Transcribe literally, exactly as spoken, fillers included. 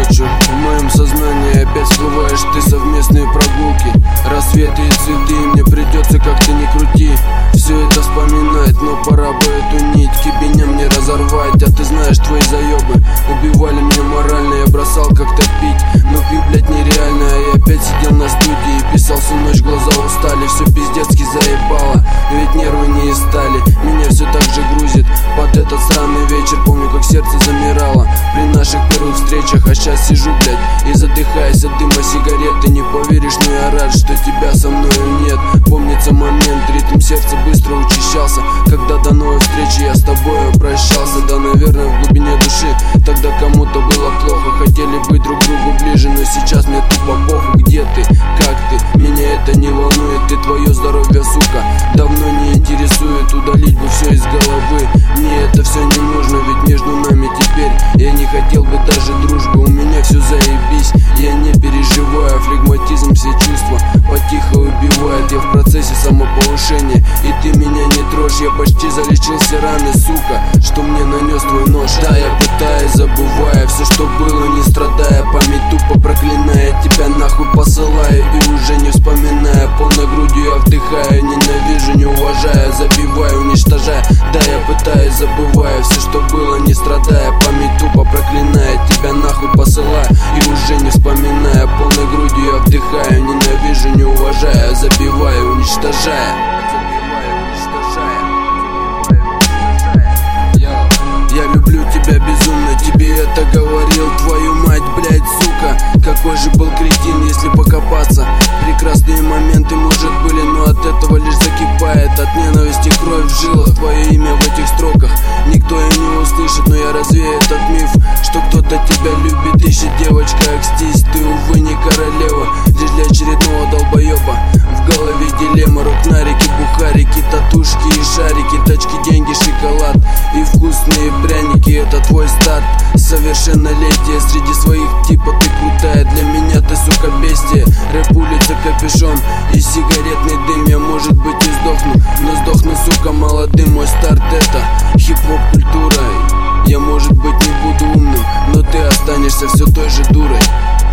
ночью в моем сознании опять всплываешь ты. Совместные прогулки, рассветы и цветы. Мне придется, как ты ни крути, все это вспоминать, но пора бы эту нить кибеням не разорвать. А ты знаешь, твои заебы убивали меня морально. Я бросал как-то пить, но пить, блять, нереально. Я опять сидел на студии и писал всю ночь, глаза устали. Все пиздецки заебало, ведь нервы не из стали. Меня все так же грузит под этот странный вечер. Помню, как сердце замирало при наших первых встречах. А сейчас сижу, блять, и задыхаюсь от дыма сигареты. Не поверишь, но я рад, что тебя со мною нет. Помнится момент, ритм сердца быстро учащался, когда до новой встречи я с тобой прощался. Да, наверное, в глубине души тогда кому-то было плохо, хотели быть друг другу ближе, но сейчас мне тупо похуй. Где ты, как ты, меня это не волнует. И твое здоровье, сука, давно не интересует. Удалить бы все из головы, мне это все не нужно, ведь между нами теперь я не хотел бы даже дружбы. У меня все заебись, я не переживаю. Флегматизм все чувства потихо убивает. Я в процессе самоповышения, и ты меня не трожь. Я почти залечил все раны, сука, что мне нанес твой нож. Да, я пытаюсь, забывая все, что было, не страдая. Память тупо проклиная, тебя нахуй посылаю и уже не вспоминая. Полной грудью я вдыхаю, ненавижу, не уважаю, забиваю, уничтожая. Да, я пытаюсь, забывая все, что было, не страдая. Память тупо проклиная, тебя нахуй посылаю и уже не вспоминая. Полной грудью я вдыхаю, ненавижу, не уважая, забиваю, уничтожая. Я люблю тебя безумно, тебе это говорил, твою мать, блять, сука. Какой же был кретин, если покопаться. Прекрасные моменты, может, были, но от этого лишь закипает от ненависти кровь в жилах. Твое имя в этих строках никто и не услышит, но я развею этот миф, что кто-то тебя любит, ищет. Девочка, окстись, ты, увы, не королева, лишь для очередного долбоеба. В голове дилемма, рук-нарики, бухарики, татушки и шарики, тачки, деньги, шоколад и вкусные пряники. Это твой старт, совершеннолетие. Среди своих типа ты крутая, для меня ты, сука, бестия. Рэп, улица, капюшон и сигаретный дым. Я, может быть, и сдохну, но сдохну, сука, молодым. Мой старт — это хип-хоп культура. Я, может быть, не буду умным, но ты останешься все той же дурой.